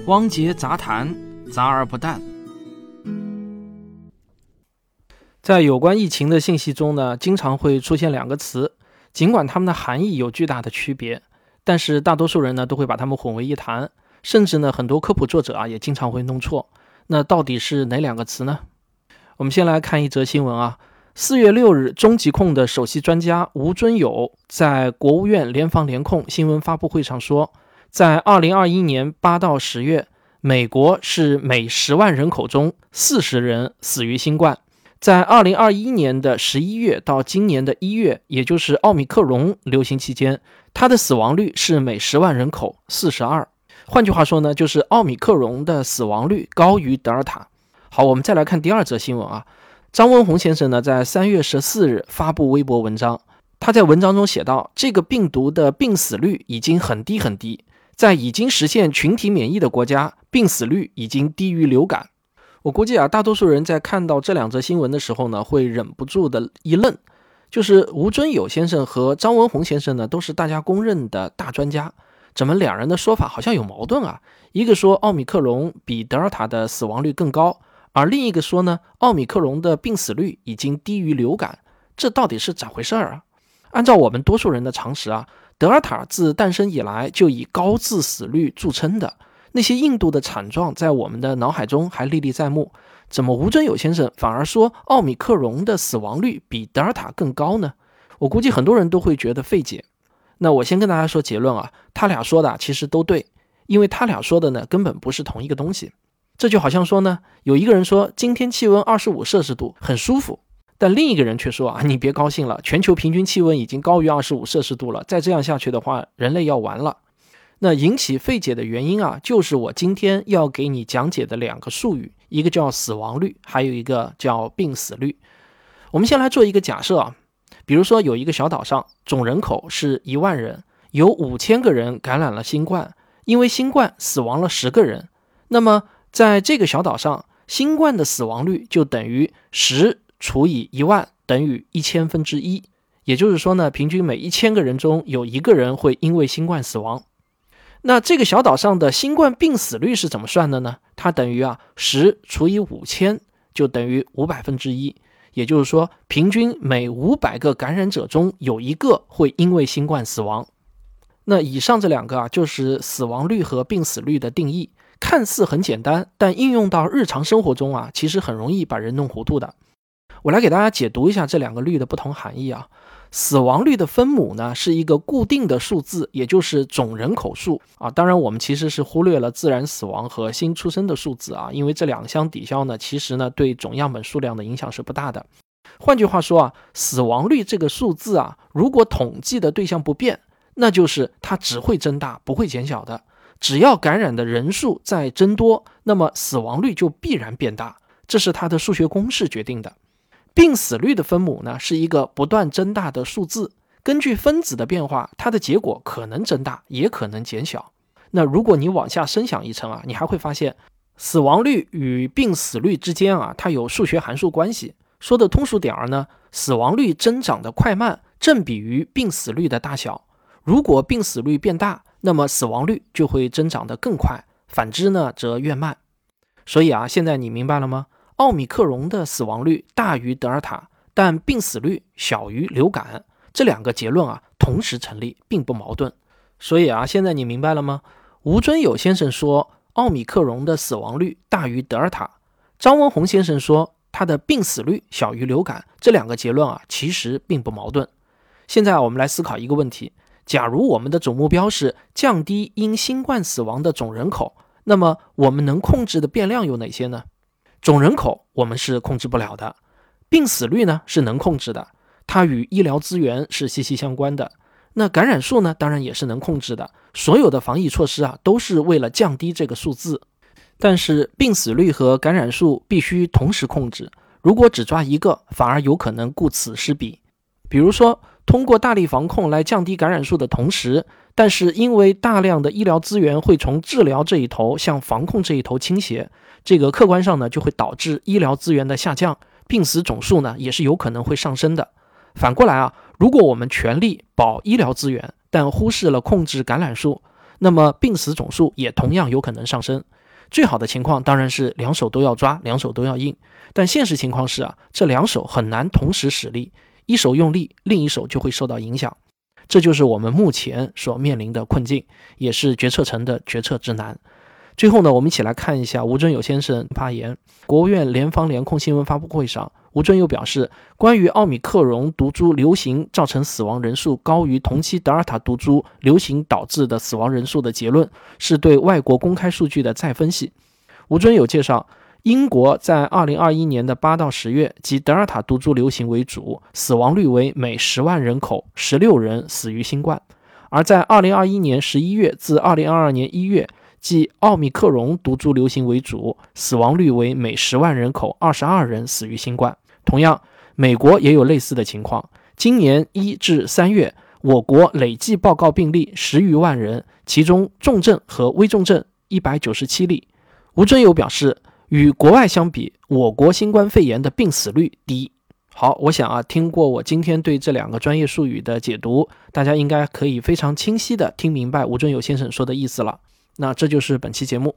汪杰杂谈，杂而不淡。在有关疫情的信息中呢，经常会出现两个词，尽管它们的含义有巨大的区别，但是大多数人呢都会把它们混为一谈，甚至呢很多科普作者也经常会弄错。那到底是哪两个词呢？我们先来看一则新闻4月6日，中疾控的首席专家吴尊友在国务院联防联控新闻发布会上说，在2021年8到10月，美国是每10万人口中40人死于新冠。在2021年的11月到今年的1月，也就是奥密克戎流行期间，它的死亡率是每10万人口42。换句话说呢，就是奥密克戎的死亡率高于德尔塔。好，我们再来看第二则新闻张文宏先生呢，在3月14日发布微博文章，他在文章中写道，这个病毒的病死率已经很低很低，在已经实现群体免疫的国家，病死率已经低于流感。我估计大多数人在看到这两则新闻的时候呢，会忍不住的一愣。就是吴尊友先生和张文宏先生呢，都是大家公认的大专家，怎么两人的说法好像有矛盾一个说奥密克戎比德尔塔的死亡率更高，而另一个说呢，奥密克戎的病死率已经低于流感，这到底是咋回事按照我们多数人的常识德尔塔自诞生以来就以高致死率著称的，那些印度的惨状在我们的脑海中还历历在目，怎么吴尊友先生反而说奥密克戎的死亡率比德尔塔更高呢？我估计很多人都会觉得费解。那我先跟大家说结论他俩说的其实都对，因为他俩说的呢根本不是同一个东西。这就好像说呢，有一个人说今天气温25摄氏度很舒服，但另一个人却说你别高兴了，全球平均气温已经高于25摄氏度了，再这样下去的话，人类要完了。那引起费解的原因就是我今天要给你讲解的两个术语，一个叫死亡率，还有一个叫病死率。我们先来做一个假设比如说有一个小岛上，总人口是1万人，有5000个人感染了新冠，因为新冠死亡了10个人，那么在这个小岛上，新冠的死亡率就等于10除以1万等于1000分之一，也就是说呢，平均每1000个人中有1个人会因为新冠死亡。那这个小岛上的新冠病死率是怎么算的呢？它等于10除以5000就等于500分之一，也就是说平均每500个感染者中有1个会因为新冠死亡。那以上这两个就是死亡率和病死率的定义，看似很简单，但应用到日常生活中其实很容易把人弄糊涂的。我来给大家解读一下这两个率的不同含义死亡率的分母呢是一个固定的数字，也就是总人口数当然我们其实是忽略了自然死亡和新出生的数字因为这两相抵消呢，其实呢对总样本数量的影响是不大的。换句话说死亡率这个数字如果统计的对象不变，那就是它只会增大不会减小的。只要感染的人数在增多，那么死亡率就必然变大，这是它的数学公式决定的。病死率的分母呢是一个不断增大的数字，根据分子的变化，它的结果可能增大也可能减小。那如果你往下深想一层你还会发现死亡率与病死率之间它有数学函数关系。说的通俗点呢，死亡率增长的快慢正比于病死率的大小。如果病死率变大，那么死亡率就会增长得更快，反之呢则越慢。所以现在你明白了吗？奥密克戎的死亡率大于德尔塔，但病死率小于流感，这两个结论同时成立，并不矛盾。所以现在你明白了吗？吴尊友先生说奥密克戎的死亡率大于德尔塔，张文宏先生说他的病死率小于流感，这两个结论其实并不矛盾。现在我们来思考一个问题，假如我们的总目标是降低因新冠死亡的总人口，那么我们能控制的变量有哪些呢？总人口我们是控制不了的，病死率呢是能控制的，它与医疗资源是息息相关的。那感染数呢当然也是能控制的，所有的防疫措施都是为了降低这个数字。但是病死率和感染数必须同时控制，如果只抓一个，反而有可能顾此失彼。比如说通过大力防控来降低感染数的同时，但是因为大量的医疗资源会从治疗这一头向防控这一头倾斜，这个客观上呢就会导致医疗资源的下降，病死总数呢也是有可能会上升的。反过来如果我们全力保医疗资源，但忽视了控制感染数， 那么病死总数也同样有可能上升。最好的情况当然是两手都要抓，两手都要硬，但现实情况是这两手很难同时使力，一手用力，另一手就会受到影响。这就是我们目前所面临的困境，也是决策层的决策之难。最后呢，我们一起来看一下吴尊友先生发言。国务院联防联控新闻发布会上，吴尊友表示，关于奥密克戎毒株流行造成死亡人数高于同期德尔塔毒株流行导致的死亡人数的结论，是对外国公开数据的再分析。吴尊友介绍，英国在2021年的8到10月即德尔塔毒株流行为主，死亡率为每10万人口16人死于新冠；而在2021年11月至2022年1月，即奥密克戎毒株流行为主，死亡率为每10万人口22人死于新冠。同样，美国也有类似的情况。今年1至3月，我国累计报告病例10余万人，其中重症和危重症197例。吴尊友表示，与国外相比，我国新冠肺炎的病死率低。好，我想听过我今天对这两个专业术语的解读，大家应该可以非常清晰地听明白吴尊友先生说的意思了。那这就是本期节目。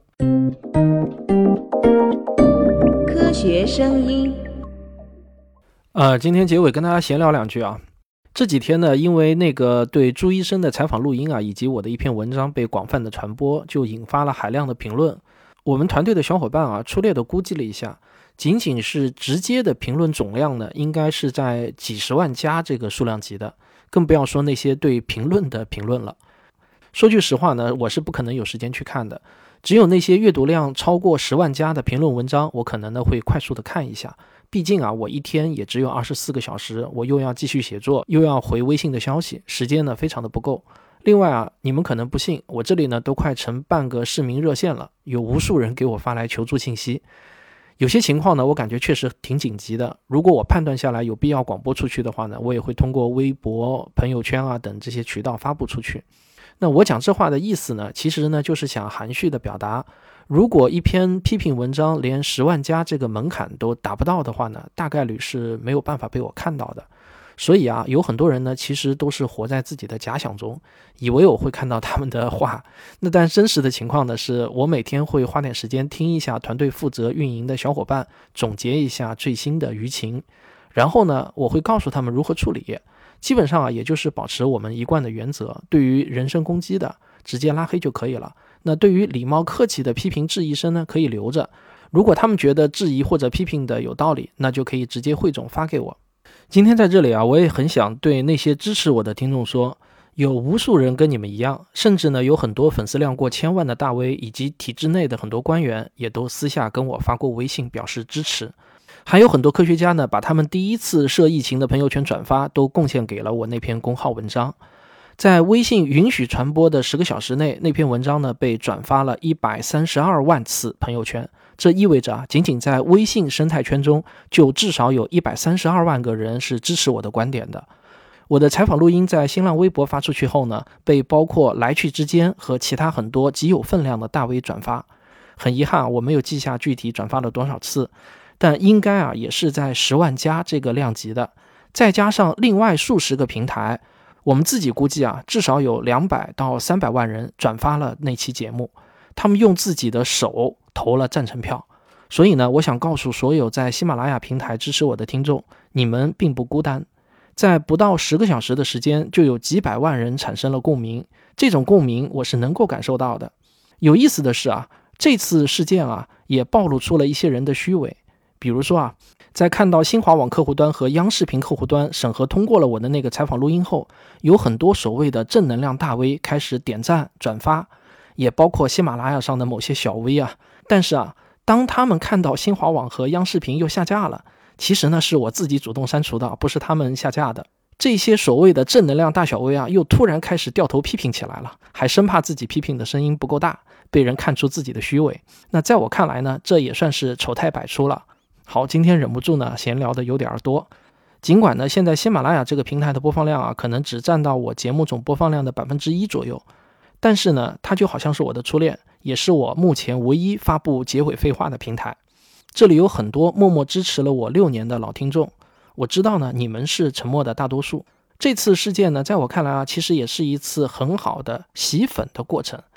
科学声音。 今天结尾跟大家闲聊两句啊。这几天呢，因为那个对朱医生的采访录音以及我的一篇文章被广泛的传播，就引发了海量的评论。我们团队的小伙伴粗略的估计了一下，仅仅是直接的评论总量呢，应该是在几十万加这个数量级的，更不要说那些对评论的评论了。说句实话呢，我是不可能有时间去看的，只有那些阅读量超过10万加的评论文章，我可能呢会快速的看一下。毕竟我一天也只有24个小时，我又要继续写作，又要回微信的消息，时间呢非常的不够。另外你们可能不信，我这里呢都快成半个市民热线了，有无数人给我发来求助信息。有些情况呢，我感觉确实挺紧急的，如果我判断下来有必要广播出去的话呢，我也会通过微博、朋友圈等这些渠道发布出去。那我讲这话的意思呢，其实呢就是想含蓄的表达，如果一篇批评文章连10万加这个门槛都达不到的话呢，大概率是没有办法被我看到的。所以有很多人呢其实都是活在自己的假想中，以为我会看到他们的话。那但真实的情况呢，是我每天会花点时间听一下团队负责运营的小伙伴总结一下最新的舆情，然后呢我会告诉他们如何处理。基本上也就是保持我们一贯的原则，对于人身攻击的直接拉黑就可以了。那对于礼貌客气的批评质疑声呢，可以留着，如果他们觉得质疑或者批评的有道理，那就可以直接汇总发给我。今天在这里我也很想对那些支持我的听众说，有无数人跟你们一样，甚至呢有很多粉丝量过1000万的大 V 以及体制内的很多官员也都私下跟我发过微信表示支持。还有很多科学家呢，把他们第一次涉疫情的朋友圈转发都贡献给了我那篇公号文章。在微信允许传播的10个小时内，那篇文章呢被转发了132万次朋友圈。这意味着仅仅在微信生态圈中，就至少有132万个人是支持我的观点的。我的采访录音在新浪微博发出去后呢，被包括来去之间和其他很多极有分量的大 V 转发。很遗憾我没有记下具体转发了多少次，但应该也是在10万加这个量级的，再加上另外数十个平台，我们自己估计至少有200到300万人转发了那期节目，他们用自己的手投了赞成票。所以呢，我想告诉所有在喜马拉雅平台支持我的听众，你们并不孤单。在不到10个小时的时间，就有几百万人产生了共鸣，这种共鸣我是能够感受到的。有意思的是这次事件也暴露出了一些人的虚伪。比如说在看到新华网客户端和央视频客户端审核通过了我的那个采访录音后，有很多所谓的正能量大 V 开始点赞转发，也包括喜马拉雅上的某些小 V 但是当他们看到新华网和央视频又下架了，其实呢是我自己主动删除的，不是他们下架的。这些所谓的正能量大小 V 又突然开始掉头批评起来了，还生怕自己批评的声音不够大，被人看出自己的虚伪。那在我看来呢，这也算是丑态百出了。好，今天忍不住呢闲聊的有点多。尽管呢现在喜马拉雅这个平台的播放量可能只占到我节目总播放量的1%左右，但是呢它就好像是我的初恋，也是我目前唯一发布结尾废话的平台。这里有很多默默支持了我6年的老听众，我知道呢你们是沉默的大多数。这次事件呢在我看来其实也是一次很好的洗粉的过程。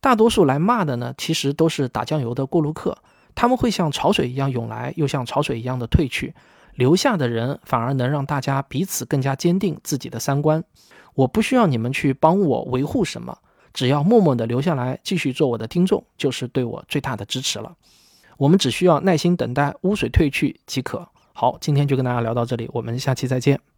大多数来骂的呢，其实都是打酱油的过路客，他们会像潮水一样涌来，又像潮水一样的退去，留下的人反而能让大家彼此更加坚定自己的三观。我不需要你们去帮我维护什么，只要默默地留下来继续做我的听众，就是对我最大的支持了。我们只需要耐心等待污水退去即可。好，今天就跟大家聊到这里，我们下期再见。